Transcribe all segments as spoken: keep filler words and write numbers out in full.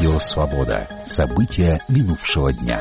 Радио «Свобода». События минувшего дня.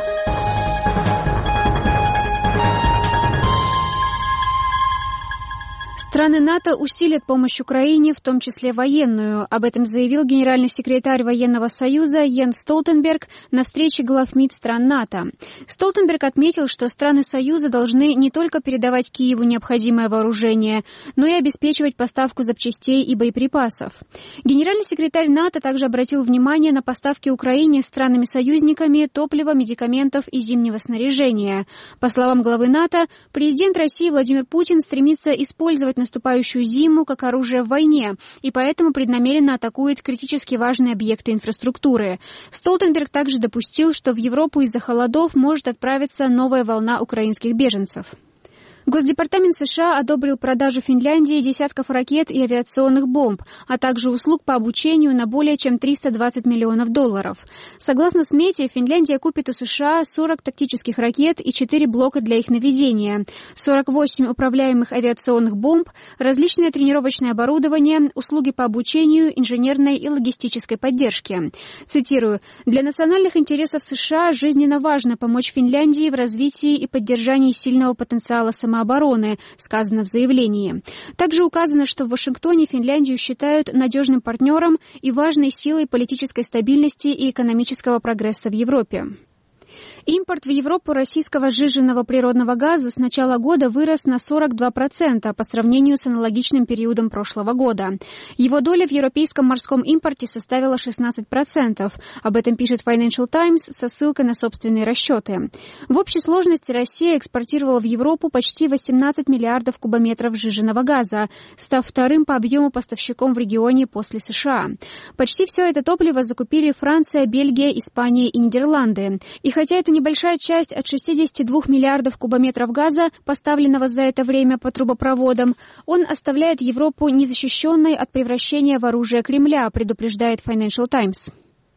Страны НАТО усилят помощь Украине, в том числе военную. Об этом заявил генеральный секретарь Военного союза Йенс Столтенберг на встрече глав МИД стран НАТО. Столтенберг отметил, что страны Союза должны не только передавать Киеву необходимое вооружение, но и обеспечивать поставку запчастей и боеприпасов. Генеральный секретарь НАТО также обратил внимание на поставки Украине странами-союзниками топлива, медикаментов и зимнего снаряжения. По словам главы НАТО, президент России Владимир Путин стремится использовать наступающую зиму как оружие в войне, и поэтому преднамеренно атакует критически важные объекты инфраструктуры. Столтенберг также допустил, что в Европу из-за холодов может отправиться новая волна украинских беженцев. Госдепартамент США одобрил продажу Финляндии десятков ракет и авиационных бомб, а также услуг по обучению на более чем триста двадцать миллионов долларов. Согласно смете, Финляндия купит у США сорок тактических ракет и четыре блока для их наведения, сорок восемь управляемых авиационных бомб, различное тренировочное оборудование, услуги по обучению, инженерной и логистической поддержке. Цитирую: «Для национальных интересов США жизненно важно помочь Финляндии в развитии и поддержании сильного потенциала самообороны», сказано в заявлении. Также указано, что в Вашингтоне Финляндию считают надежным партнером и важной силой политической стабильности и экономического прогресса в Европе. Импорт в Европу российского сжиженного природного газа с начала года вырос на сорок два процента по сравнению с аналогичным периодом прошлого года. Его доля в европейском морском импорте составила шестнадцать процентов. Об этом пишет Financial Times со ссылкой на собственные расчеты. В общей сложности Россия экспортировала в Европу почти восемнадцать миллиардов кубометров сжиженного газа, став вторым по объему поставщиком в регионе после США. Почти все это топливо закупили Франция, Бельгия, Испания и Нидерланды. И хотя это небольшая часть от шестидесяти двух миллиардов кубометров газа, поставленного за это время по трубопроводам, он оставляет Европу незащищенной от превращения в оружие Кремля, предупреждает Financial Times.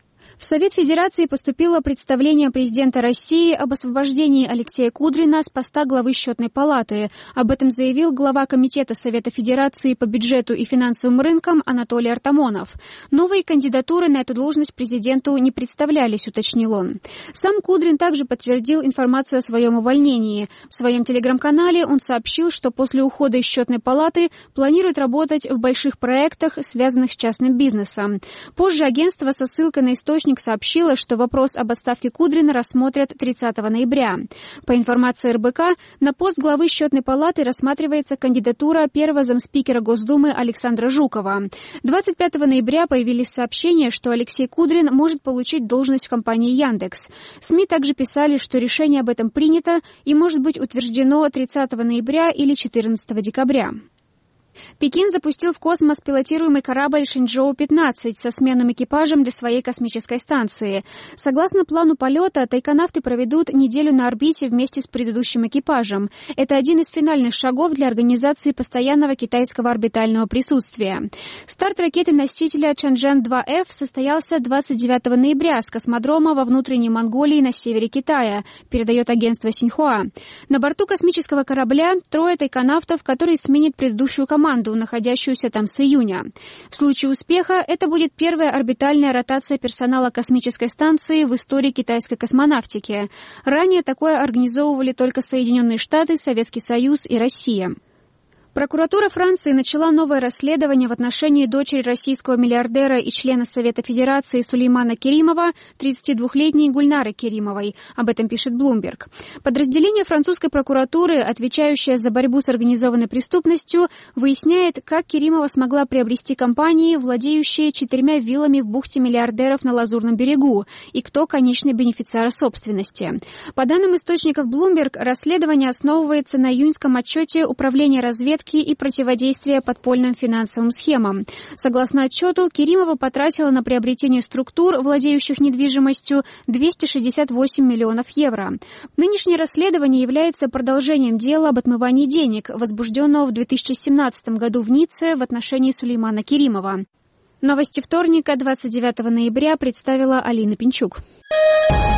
В Совет Федерации поступило представление президента России об освобождении Алексея Кудрина с поста главы Счетной палаты. Об этом заявил глава Комитета Совета Федерации по бюджету и финансовым рынкам Анатолий Артамонов. Новые кандидатуры на эту должность президенту не представлялись, уточнил он. Сам Кудрин также подтвердил информацию о своем увольнении. В своем телеграм-канале он сообщил, что после ухода из Счетной палаты планирует работать в больших проектах, связанных с частным бизнесом. Позже агентство со ссылкой на источник сообщила, что вопрос об отставке Кудрина рассмотрят тридцатого ноября. По информации эр бэ ка, на пост главы Счетной палаты рассматривается кандидатура первого замспикера Госдумы Александра Жукова. двадцать пятого ноября появились сообщения, что Алексей Кудрин может получить должность в компании Яндекс. СМИ также писали, что решение об этом принято и может быть утверждено тридцатого ноября или четырнадцатого декабря. Пекин запустил в космос пилотируемый корабль Шэньчжоу пятнадцать со сменным экипажем для своей космической станции. Согласно плану полета, тайконавты проведут неделю на орбите вместе с предыдущим экипажем. Это один из финальных шагов для организации постоянного китайского орбитального присутствия. Старт ракеты-носителя Чанчжэн два эф состоялся двадцать девятого ноября с космодрома во внутренней Монголии на севере Китая, передает агентство Синьхуа. На борту космического корабля трое тайконавтов, которые сменят предыдущую команду. команду, находящуюся там с июня. В случае успеха это будет первая орбитальная ротация персонала космической станции в истории китайской космонавтики. Ранее такое организовывали только Соединенные Штаты, Советский Союз и Россия. Прокуратура Франции начала новое расследование в отношении дочери российского миллиардера и члена Совета Федерации Сулеймана Керимова, тридцатидвухлетней Гульнары Керимовой. Об этом пишет Bloomberg. Подразделение французской прокуратуры, отвечающее за борьбу с организованной преступностью, выясняет, как Керимова смогла приобрести компании, владеющие четырьмя виллами в бухте миллиардеров на Лазурном берегу, и кто конечный бенефициар собственности. По данным источников Bloomberg, расследование основывается на июньском отчете Управления разведки и противодействия подпольным финансовым схемам. Согласно отчету, Керимова потратила на приобретение структур, владеющих недвижимостью, двести шестьдесят восемь миллионов евро. Нынешнее расследование является продолжением дела об отмывании денег, возбужденного в две тысячи семнадцатом году в Ницце в отношении Сулеймана Керимова. Новости вторника, двадцать девятого ноября, представила Алина Пинчук.